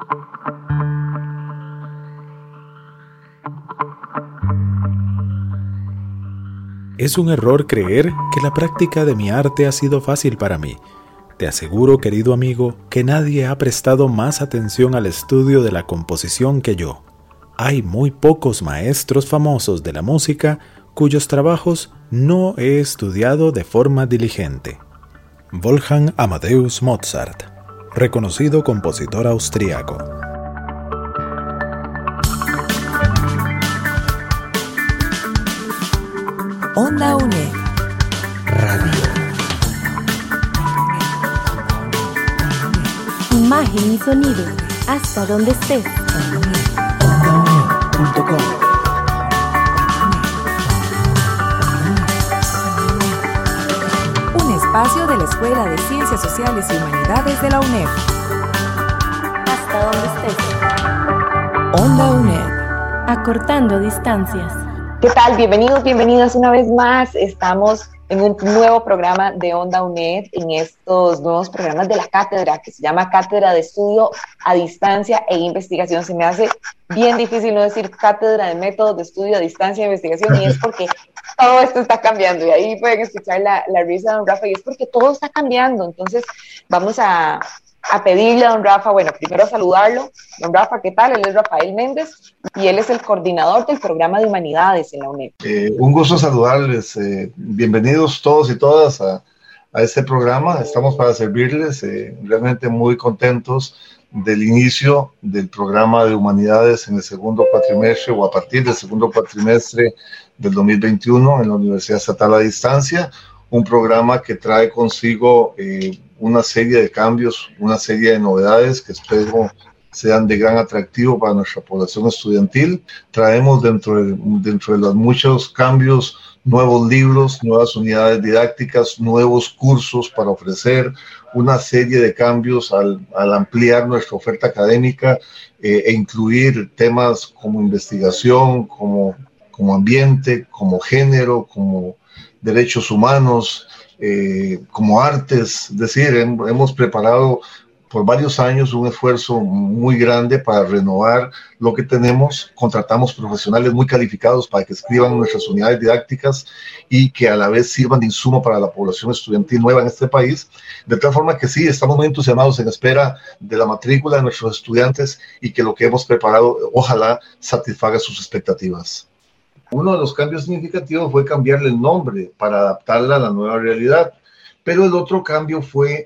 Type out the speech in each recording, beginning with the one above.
Es un error creer que la práctica de mi arte ha sido fácil para mí. Te aseguro, querido amigo, que nadie ha prestado más atención al estudio de la composición que yo. Hay muy pocos maestros famosos de la música cuyos trabajos no he estudiado de forma diligente. Wolfgang Amadeus Mozart, reconocido compositor austriaco. Onda UNED Radio. Imagen y sonido, hasta donde estés. OndaUNED.com. Un espacio de la Escuela de Ciencias Sociales y Humanidades de la UNED. Hasta donde estés. Onda UNED. Acortando distancias. ¿Qué tal? Bienvenidos, bienvenidas una vez más. Estamos en un nuevo programa de Onda UNED, en estos nuevos programas de la cátedra, que se llama Cátedra de Estudio a Distancia e Investigación. Se me hace bien difícil no decir Cátedra de Métodos de Estudio a Distancia e Investigación, y es porque todo esto está cambiando, y ahí pueden escuchar la risa de don Rafa, y es porque todo está cambiando. Entonces vamos a pedirle a don Rafa, bueno, primero saludarlo. Don Rafa, ¿qué tal? Él es Rafael Méndez y él es el coordinador del programa de Humanidades en la UNED. Un gusto saludarles. Bienvenidos todos y todas a este programa. Estamos para servirles. Realmente muy contentos del inicio del programa de Humanidades en el segundo cuatrimestre o a partir del segundo cuatrimestre del 2021 en la Universidad Estatal a Distancia. Un programa que trae consigo una serie de cambios, una serie de novedades que espero sean de gran atractivo para nuestra población estudiantil. Traemos dentro de los muchos cambios nuevos libros, nuevas unidades didácticas, nuevos cursos para ofrecer, una serie de cambios al ampliar nuestra oferta académica e incluir temas como investigación, como ambiente, como género, como derechos humanos, como artes. Es decir, hemos preparado por varios años un esfuerzo muy grande para renovar lo que tenemos. Contratamos profesionales muy calificados para que escriban nuestras unidades didácticas y que a la vez sirvan de insumo para la población estudiantil nueva en este país. De tal forma que sí, estamos muy entusiasmados en espera de la matrícula de nuestros estudiantes y que lo que hemos preparado ojalá satisfaga sus expectativas. Uno de los cambios significativos fue cambiarle el nombre para adaptarla a la nueva realidad, pero el otro cambio fue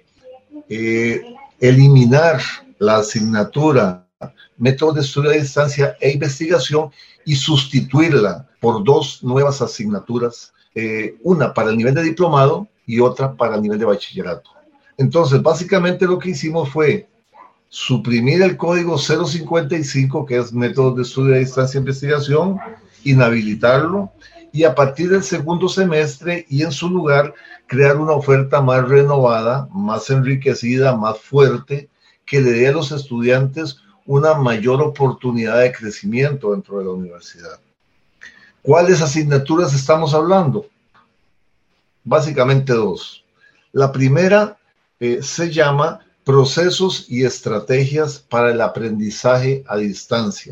eliminar la asignatura Métodos de Estudio a Distancia e Investigación y sustituirla por dos nuevas asignaturas, una para el nivel de diplomado y otra para el nivel de bachillerato. Entonces, básicamente lo que hicimos fue suprimir el código 055, que es Métodos de Estudio a Distancia e Investigación, inhabilitarlo y a partir del segundo semestre y en su lugar crear una oferta más renovada, más enriquecida, más fuerte, que le dé a los estudiantes una mayor oportunidad de crecimiento dentro de la universidad. ¿Cuáles asignaturas estamos hablando? Básicamente dos. La primera se llama Procesos y Estrategias para el Aprendizaje a Distancia.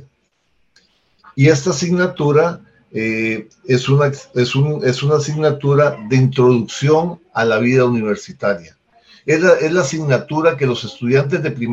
Y esta asignatura es una asignatura de introducción a la vida universitaria. Es la asignatura que los estudiantes de primer